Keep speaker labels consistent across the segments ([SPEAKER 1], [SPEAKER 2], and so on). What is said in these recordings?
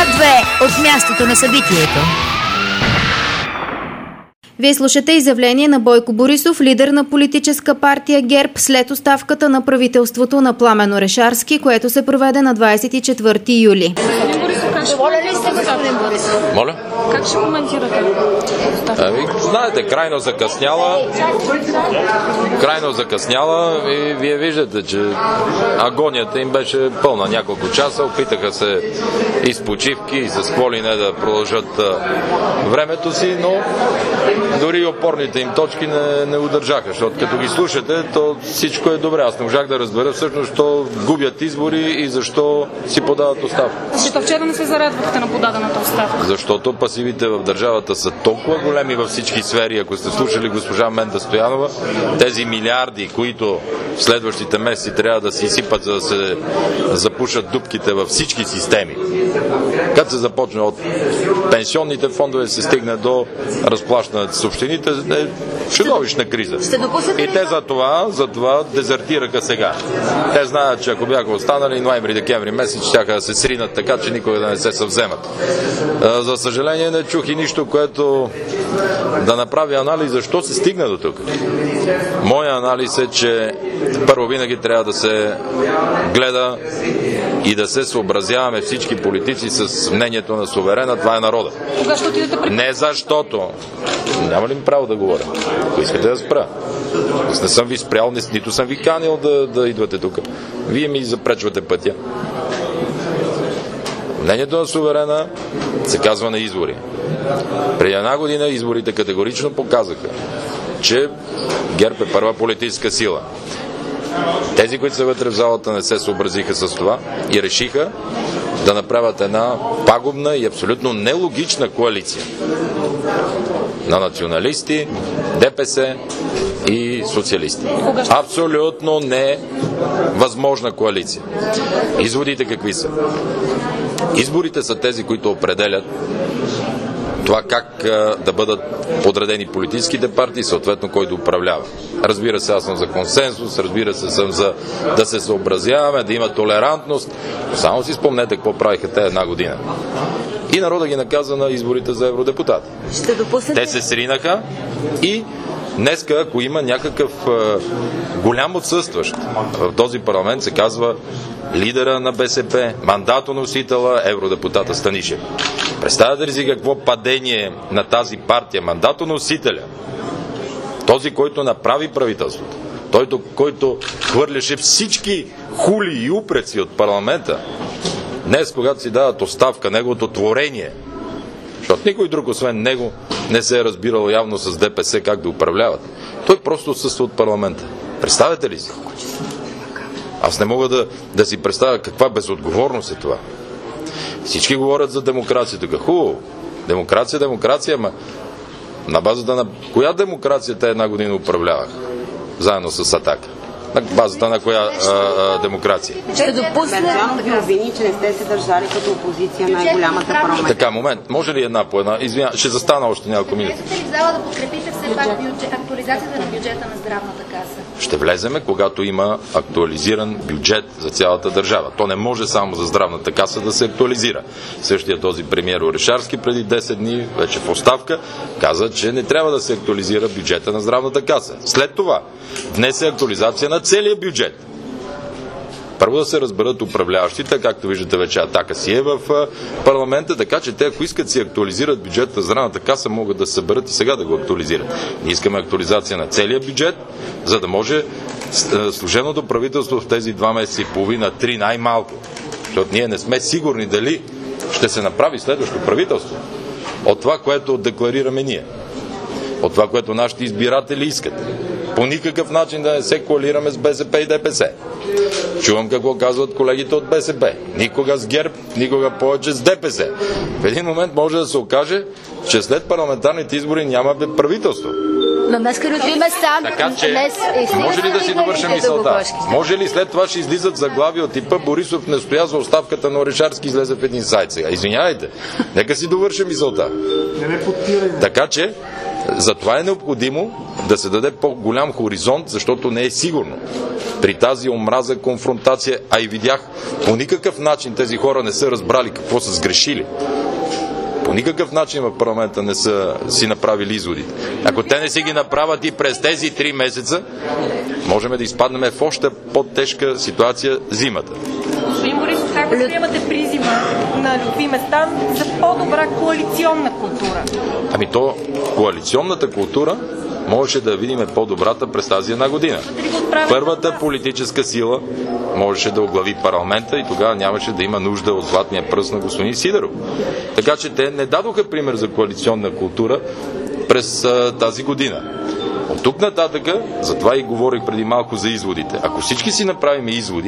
[SPEAKER 1] Свят 2 от мястото на събитието. Вие слушате изявление на Бойко Борисов, лидер на политическа партия ГЕРБ, след оставката на правителството на Пламен Орешарски, което се проведе на 24 юли.
[SPEAKER 2] Моля?
[SPEAKER 3] Как ще коментирате?
[SPEAKER 2] Знаете, крайно закъсняла и вие виждате, че агонията им беше пълна няколко часа. Опитаха се и с почивки, и с какво ли не да продължат времето си, но дори и опорните им точки не удържаха, защото като ги слушате, то всичко е добре. Аз не можах да разбера всъщност защо губят избори и защо си подават оставка.
[SPEAKER 3] Защо вчера не се зарадвахте на подадената оставка?
[SPEAKER 2] Защото пасивите в държавата са толкова големи във всички сфери. Ако сте слушали госпожа Менда Стоянова, тези милиарди, които в следващите месеци трябва да се изсипат, за да се запушат дупките във всички системи. Като се започне от пенсионните фондове, се стигне до разплащането с общините, е чудовищна криза. И те за това дезертираха сега. Те знаят, че ако бяха останали ноември-декември месец, щяха да се сринат така, че никога да не се съвземат. За съжаление не чух и нищо, което да направи анализ защо се стигна до тук. Моя анализ е, че първо винаги трябва да се гледа и да се съобразяваме всички политици с мнението на суверена. Това е народа.
[SPEAKER 3] Кога ще отидете при...
[SPEAKER 2] Не защото. Няма ли ми право да говоря? Ако искате да спра. Аз не съм ви спрял, нито съм ви канил да идвате тук. Вие ми запречвате пътя. Мнението на суверена се казва на избори. Преди една година изборите категорично показаха, че ГЕРБ е първа политическа сила. Тези, които са вътре в залата, не се съобразиха с това и решиха да направят една пагубна и абсолютно нелогична коалиция на националисти, ДПС и социалисти. Абсолютно невъзможна коалиция. Изводите какви са? Изборите са тези, които определят това как да бъдат подредени политическите партии, съответно кой да управлява. Разбира се, аз съм за консенсус, разбира се, съм за да се съобразяваме, да има толерантност. Само си спомнете какво правиха те една година. И народа ги наказа на изборите за евродепутати. Те се сринаха и днеска, ако има някакъв голям отсъстващ в този парламент, се казва лидера на БСП, мандатоносителя, евродепутата Станишев. Представяте ли си какво падение на тази партия, мандатоносителя, този, който направи правителството, който хвърляше всички хули и упреци от парламента, днес, когато си дават оставка, неговото творение, защото никой друг, освен него, не се е разбирал явно с ДПС как да управляват. Той просто отсъства от парламента. Представете ли си? Аз не мога да си представя каква безотговорност е това. Всички говорят за демокрация. Тук хубаво. Демокрация, ама на базата на коя демокрация те една година управлявах? Заедно с Атака. На базата на коя демокрация?
[SPEAKER 4] Ще допусна ви обвини, че не сте се държали като опозиция на голямата парламент.
[SPEAKER 2] Така, момент. Може ли една по една? Извиня, ще застана още няколко минути.
[SPEAKER 5] Влезете ли в зала да подкрепите все пак актуализацията на бюджета на здравната каса?
[SPEAKER 2] Ще влеземе, когато има актуализиран бюджет за цялата държава. То не може само за здравната каса да се актуализира. Същия този премиер Орешарски преди 10 дни, вече в оставка, каза, че не трябва да се актуализира бюджета на здравната каса. След това внесе актуализация на целия бюджет. Първо да се разберат управляващите, както виждате вече Атака си е в парламента, така че те, ако искат си актуализират бюджета на здравната каса, могат да се съберат и сега да го актуализират. Ние искаме актуализация на целия бюджет, за да може служебното правителство в тези 2 месеца и половина, 3 най-малко, защото ние не сме сигурни дали ще се направи следващо правителство от това, което декларираме ние, от това, което нашите избиратели искат. По никакъв начин да не се коалираме с БСП и ДПС. Чувам какво казват колегите от БСП. Никога с ГЕРБ, никога повече с ДПС. В един момент може да се окаже, че след парламентарните избори няма правителство. Така че, може ли да си довърша мисълта? Може ли след това ще излизат заглави от типа Борисов не стоя за оставката на Орешарски, излезе в един сайт сега? Извинявайте, нека си довърша мисълта. Така че, затова е необходимо да се даде по-голям хоризонт, защото не е сигурно. при тази омраза, конфронтация, а и видях, по никакъв начин тези хора не са разбрали какво са сгрешили. По никакъв начин в парламента не са си направили изводите. Ако те не си ги направят и през тези 3 месеца, можем да изпаднем в още по-тежка ситуация зимата.
[SPEAKER 6] Господин Борисов, как приемате призива на Лютви Местан за по-добра коалиционна култура?
[SPEAKER 2] Ами то, коалиционната култура можеше да видим по-добрата през тази една година. Първата политическа сила можеше да оглави парламента и тогава нямаше да има нужда от златния пръст на господин Сидеров. Така че те не дадоха пример за коалиционна култура през тази година. От тук нататъка, затова и говорих преди малко за изводите. Ако всички си направим изводи,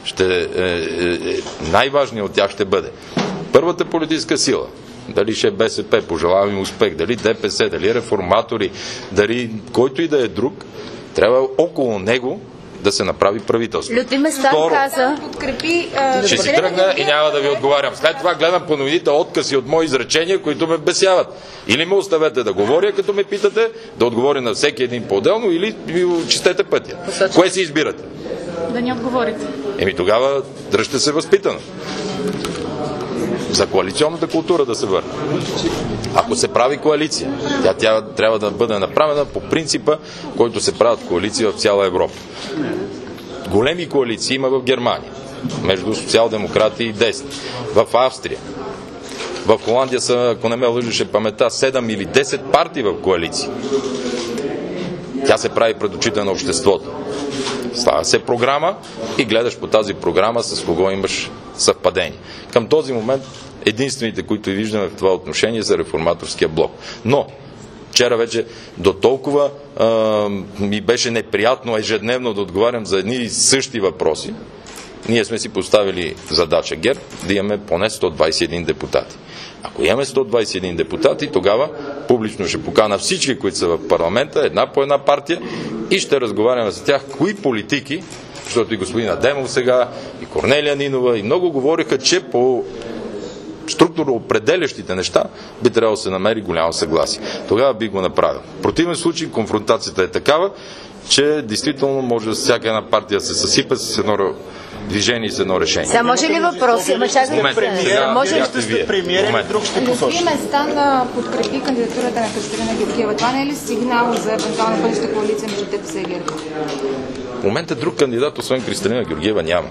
[SPEAKER 2] най-важният от тях ще бъде първата политическа сила. Дали ще е БСП, пожелавам им успех, дали ДПС, дали реформатори, дали който и да е друг, трябва около него да се направи правителство.
[SPEAKER 5] Лютви Местан каза, подкрепи...
[SPEAKER 2] Ще си тръгна и няма да ви отговарям. След това гледам по новините откази от мои изречения, които ме бесяват. Или ме оставете да говоря, като ме питате, да отговоря на всеки един по-отделно, или ви очистете пътя. Кое си избирате?
[SPEAKER 3] Да ни отговорите.
[SPEAKER 2] Тогава дръжте се възпитано. За коалиционната култура да се върне. Ако се прави коалиция, тя трябва да бъде направена по принципа, който се правят коалиции в цяла Европа. Големи коалиции има в Германия, между социал-демократи и десни, в Австрия. В Холандия са, ако не ме лъжеше паметта, 7 или 10 партии в коалиции. Тя се прави пред очите на обществото. Става се програма и гледаш по тази програма с кого имаш съвпадение. Към този момент единствените, които виждаме в това отношение, са реформаторския блок. Но вчера вече до толкова ми беше неприятно ежедневно да отговарям за едни и същи въпроси. Ние сме си поставили задача ГЕРБ да имаме поне 121 депутати. Ако имаме 121 депутати, тогава публично ще покана всички, които са в парламента, една по една партия, и ще разговаряме за тях кои политики, защото и господин Адемов сега, и Корнелия Нинова, и много говориха, че по структурно определящите неща би трябвало да се намери голямо съгласие. Тогава би го направил. В противен случай конфронтацията е такава, че действително може всяка една партия да се съсипе с едно движение и с едно решение.
[SPEAKER 5] Сега може ли въпроси?
[SPEAKER 7] Може ли да сте премиер или друг ще посочи?
[SPEAKER 8] Лютви Местан подкрепи кандидатурата на Кристалина Георгиева. Това не е ли сигнал за евентуална бъдеща коалиция между ДПС и ГЕРБ?
[SPEAKER 2] В момента друг кандидат, освен Кристалина Георгиева, няма.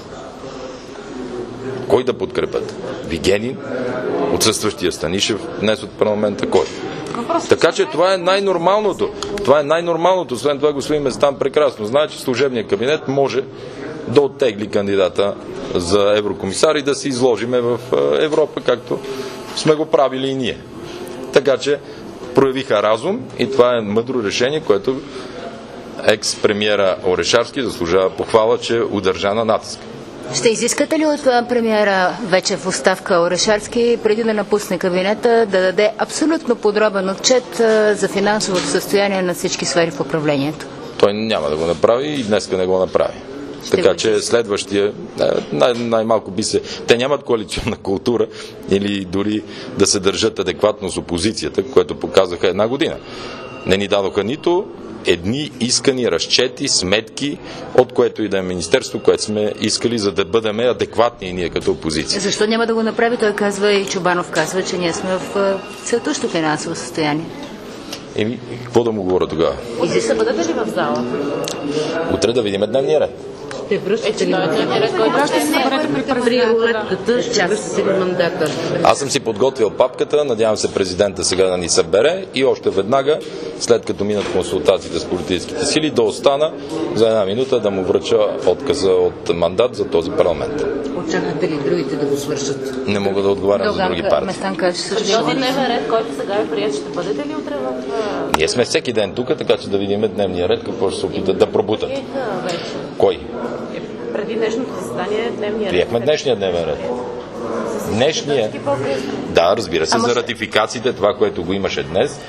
[SPEAKER 2] Кой да подкрепят? Вигенин, отсъстващия Станишев, днес от парламента, кой? Така че това е най-нормалното. Това е най-нормалното. Освен това, господин Местан прекрасно знае, че служебният кабинет може да оттегли кандидата за еврокомисар и да се изложиме в Европа, както сме го правили и ние. Така че проявиха разум и това е мъдро решение, което екс-премиера Орешарски заслужава похвала, че удържа на натиск.
[SPEAKER 5] Ще изискате ли от премиера вече в оставка Орешарски, преди да напусне кабинета, да даде абсолютно подробен отчет за финансовото състояние на всички сфери в управлението?
[SPEAKER 2] Той няма да го направи и днеска не го направи. Така че следващия, най-малко би се... Те нямат коалиционна култура или дори да се държат адекватно с опозицията, което показаха една година. Не ни дадоха нито едни искани разчети, сметки, от което и да е министерство, което сме искали, за да бъдем адекватни и ние като опозиция.
[SPEAKER 5] Защо няма да го направи? Той казва и Чубанов казва, че ние сме в цветущо финансово състояние.
[SPEAKER 2] Какво да му говоря тогава?
[SPEAKER 6] Излиза бъдете ли в зала?
[SPEAKER 2] Утре да видим дневния ред.
[SPEAKER 6] Ще връщате ли дневния ред, който ще се съберете при президента? Ще връщате ли мандата?
[SPEAKER 2] Аз съм си подготвил папката, надявам се президента сега да ни събере и още веднага, след като минат консултациите с политическите сили, да остана за една минута да му връча отказа от мандат за този парламент.
[SPEAKER 6] Очаквате ли другите да го свършат?
[SPEAKER 2] Не мога да отговарям за други партии.
[SPEAKER 6] Този дневен ред, който сега е прият, ще бъдете ли утре в...
[SPEAKER 2] Ние сме всеки ден тук, така че да видим дневния ред, какво ще се опитат да пробутат. Кой?
[SPEAKER 6] Преди днешното заседание дневния ред.
[SPEAKER 2] Приехме днешния дневен ред. Днешния... Да, разбира се, за ратификациите, това, което го имаше днес,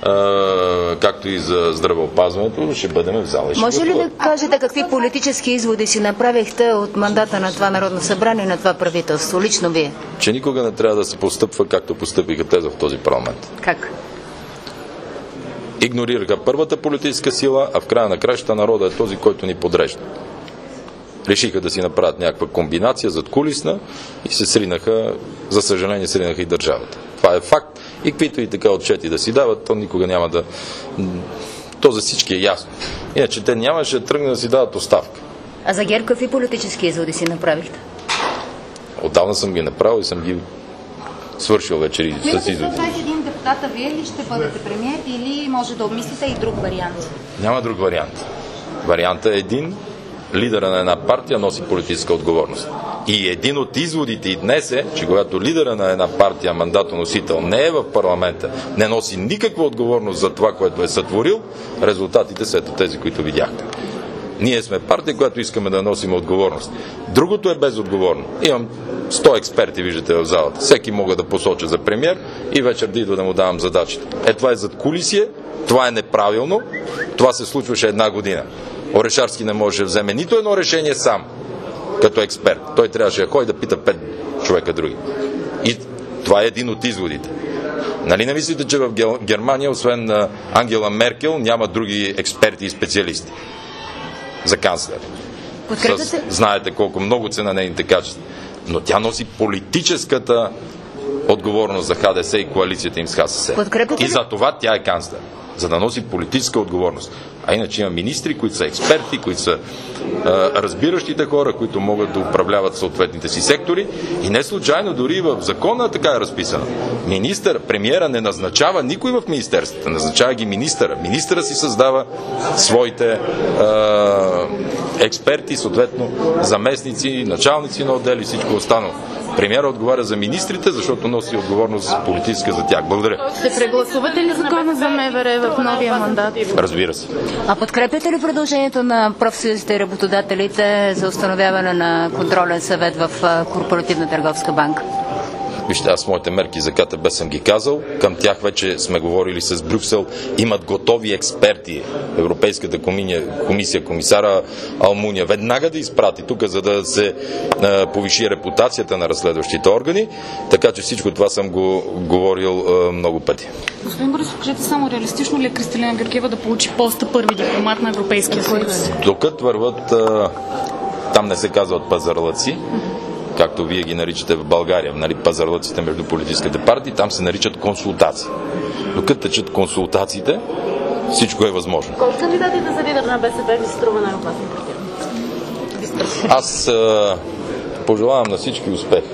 [SPEAKER 2] както и за здравеопазването, ще бъдем в зала.
[SPEAKER 5] Може ли да кажете какви политически изводи си направихте от мандата на това Народно събрание и на това правителство, лично вие?
[SPEAKER 2] Че никога не трябва да се постъпва, както постъпиха те в този парламент.
[SPEAKER 5] Как?
[SPEAKER 2] Игнорираха първата политическа сила, а в края на краищата народа е този, който ни подрежда. решиха да си направят някаква комбинация задкулисна и се сринаха, за съжаление, сринаха и държавата. Това е факт. И каквито и така отчети да си дават, то никога няма да... То за всички е ясно. Иначе те нямаше да тръгне да си дават оставка.
[SPEAKER 5] А за ГЕРБ какви политически изводи си направихте?
[SPEAKER 2] Отдавна съм ги направил и съм ги свършил вече с изводи.
[SPEAKER 8] 21 депутата, вие ли ще бъдете премиер или може да обмислите и друг вариант?
[SPEAKER 2] Няма друг вариант. Вариантът е един. Лидера на една партия носи политическа отговорност. И един от изводите и днес е, че когато лидера на една партия, мандатоносител, не е в парламента, не носи никаква отговорност за това, което е сътворил, резултатите са ето тези, които видяхте. Ние сме партия, която искаме да носим отговорност. Другото е безотговорно. Имам 100 експерти, виждате в залата. Всеки мога да посоча за премиер и вечер да идва да му давам задачите. Това е задкулисие, това е неправилно, това се случваше една година. Орешарски не може да вземе нито едно решение сам, като експерт. Той трябваше да ходи да пита 5 човека други. И това е един от изводите. Нали не мислите, че в Германия, освен Ангела Меркел, няма други експерти и специалисти за канцлер? Знаете колко много са на нейните качества. Но тя носи политическата отговорност за ХДС и коалицията им с ХСС. И за това тя е канцлер. За да носи политическа отговорност. А иначе има министри, които са експерти, които са разбиращите хора, които могат да управляват съответните си сектори. И не случайно, дори в закона така е разписано. Премиера не назначава никой в министерството, назначава ги министъра. Министъра си създава своите експерти, съответно заместници, началници на отдели и всичко останало. Премиера отговаря за министрите, защото носи отговорност политическа за тях. Благодаря.
[SPEAKER 3] Ще прегласувате ли закона за МВР в новия мандат?
[SPEAKER 2] Разбира се.
[SPEAKER 5] А подкрепяте ли предложението на профсъюзите и работодателите за установяване на контролен съвет в Корпоративна търговска банка?
[SPEAKER 2] Вижте, аз моите мерки за КТБ съм ги казал. Към тях вече сме говорили с Брюксел. Имат готови експерти. Европейската комисия, комисара Алмуния веднага да изпрати тук, за да се повиши репутацията на разследващите органи. Така че всичко това съм го говорил много пъти.
[SPEAKER 3] Господин Борисов, кажете само, реалистично ли е Кристалина Георгиева да получи поста първи дипломат на Европейския съюз?
[SPEAKER 2] Докато върват, там не се казват пазарлъци, както вие ги наричате в България, нали, пазарлъците между политическите партии, там се наричат консултации. Докато течат консултациите, всичко е възможно.
[SPEAKER 4] Колко кандидатите за лидер на БСП ви струва най-опасен партия?
[SPEAKER 2] Аз пожелавам на всички успех.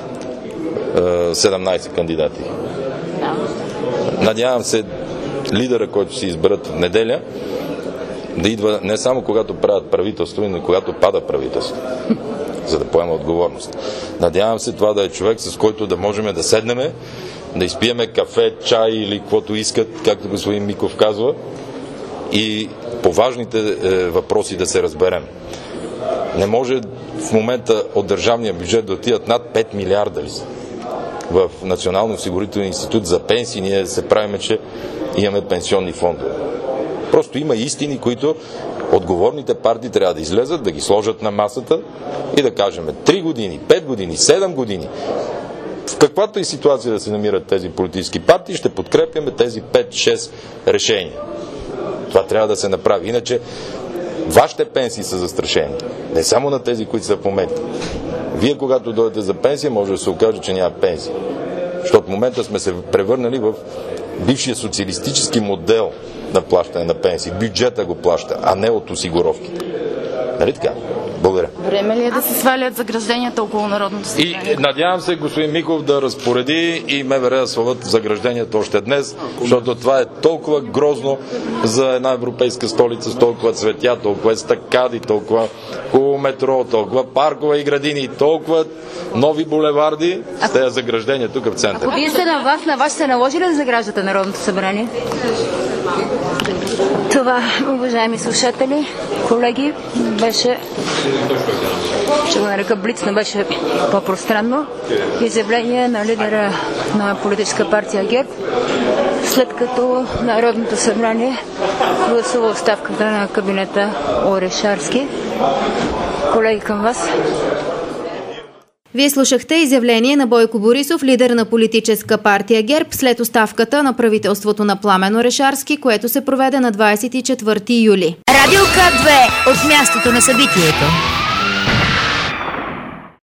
[SPEAKER 2] 17 кандидати. Надявам се лидера, който се изберат в неделя, да идва не само когато правят правителство, но и когато пада правителство, за да поема отговорност. Надявам се това да е човек, с който да можем да седнем, да изпиеме кафе, чай или каквото искат, както господин Миков казва, и по важните въпроси да се разберем. Не може в момента от държавния бюджет да отидат над 5 милиарда ли са в Национално осигурителен институт за пенсии. Ние се правиме, че имаме пенсионни фондове. Просто има истини, които отговорните партии трябва да излезат, да ги сложат на масата и да кажем 3 години, 5 години, 7 години. В каквато и ситуация да се намират тези политически партии, ще подкрепяме тези 5-6 решения. Това трябва да се направи. Иначе вашите пенсии са застрашени. Не само на тези, които са в момента. Вие, когато дойдете за пенсия, може да се окаже, че няма пенсия. Защото в момента сме се превърнали в бившия социалистически модел на плащане на пенсии. Бюджета го плаща, а не от осигуровките. Нали така? Благодаря.
[SPEAKER 3] Време ли е да се свалят загражденията около Народното събрание?
[SPEAKER 2] И надявам се господин Миков да разпореди и МВР да свалят загражденията още днес, защото това е толкова грозно за една европейска столица с толкова цветя, толкова естакади, толкова хубаво метро, толкова паркове и градини, толкова нови булеварди с тези заграждения тук в центъра.
[SPEAKER 5] Ако вие сте на вас се наложи ли да заграждате Народното събрание? Това, уважаеми слушатели, колеги, беше, ще го нарека блиц, но беше по-пространно, изявление на лидера на политическа партия ГЕРБ, след като Народното събрание гласува оставката на кабинета Орешарски. Колеги, към вас.
[SPEAKER 1] Вие слушахте изявление на Бойко Борисов, лидер на политическа партия ГЕРБ, след оставката на правителството на Пламен Орешарски, което се проведе на 24 юли.
[SPEAKER 9] Радио К2 от мястото на събитието.